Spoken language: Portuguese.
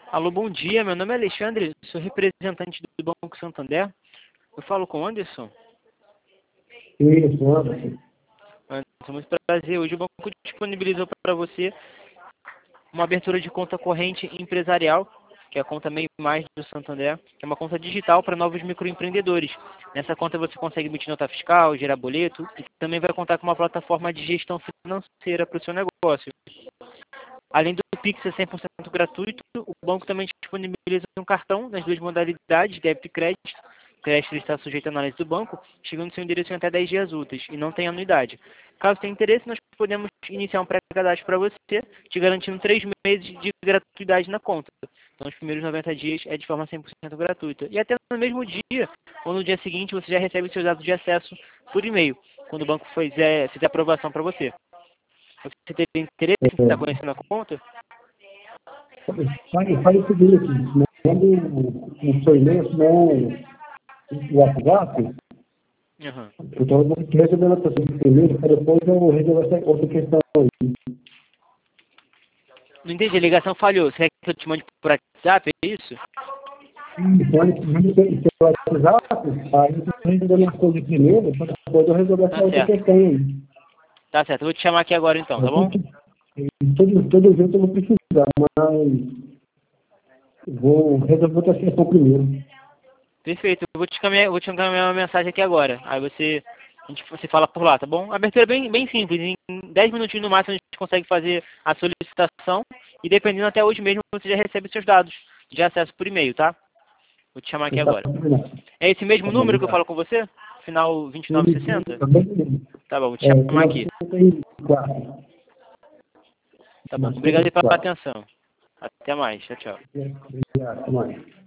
Alô, bom dia. Meu nome é Alexandre, sou representante do Banco Santander. Eu falo com o Anderson. Isso, Anderson. Anderson, muito prazer. Hoje o banco disponibilizou para você uma abertura de conta corrente empresarial, que é a conta Meio Mais do Santander, que é uma conta digital para novos microempreendedores. Nessa conta você consegue emitir nota fiscal, gerar boleto e também vai contar com uma plataforma de gestão financeira para o seu negócio. Além do Pix ser 100% gratuito, o banco também disponibiliza um cartão nas duas modalidades, débito e crédito. O crédito está sujeito à análise do banco, chegando no seu endereço em até 10 dias úteis e não tem anuidade. Caso tenha interesse, nós podemos iniciar um pré-cadastro para você, te garantindo 3 meses de gratuidade na conta. Então, os primeiros 90 dias é de forma 100% gratuita. E até no mesmo dia, ou no dia seguinte, você já recebe seus dados de acesso por e-mail, quando o banco fizer aprovação para você. Você teria interesse em estar conhecendo a conta? Fale o seguinte, manda o seu e-mail, senão o WhatsApp, Uhum. então eu vou resolver a questão do primeiro, para depois eu resolver essa outra questão aí. Não entendi, a ligação falhou. Você quer que eu te mande por WhatsApp, é isso? Manda o seu WhatsApp, aí eu resolver as coisas primeiro, para depois eu resolver essa outra questão aí. Tá certo, eu vou te chamar aqui agora então, tá bom? Todo jeito eu vou precisar, mas vou resolver outra questão primeiro. Perfeito, eu vou te encaminhar uma mensagem aqui agora. Aí você fala por lá, tá bom? A abertura é bem simples, em 10 minutinhos no máximo a gente consegue fazer a solicitação e dependendo até hoje mesmo você já recebe seus dados de acesso por e-mail, tá? Vou te chamar aqui agora. É esse mesmo número que eu falo com você? Final 2960? Tá bom, vou te chamar aqui. Tá bom, obrigado pela atenção. Até mais, tchau, tchau. Obrigado, até mais.